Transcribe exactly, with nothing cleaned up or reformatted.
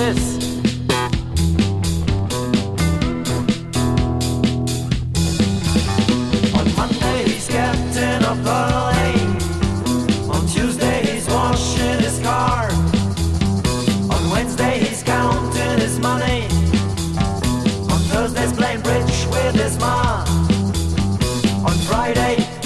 this. On Monday he's captain of the lane. On Tuesday he's washing his car. On Wednesday he's counting his money. On Thursday's playing bridge with his ma. On Friday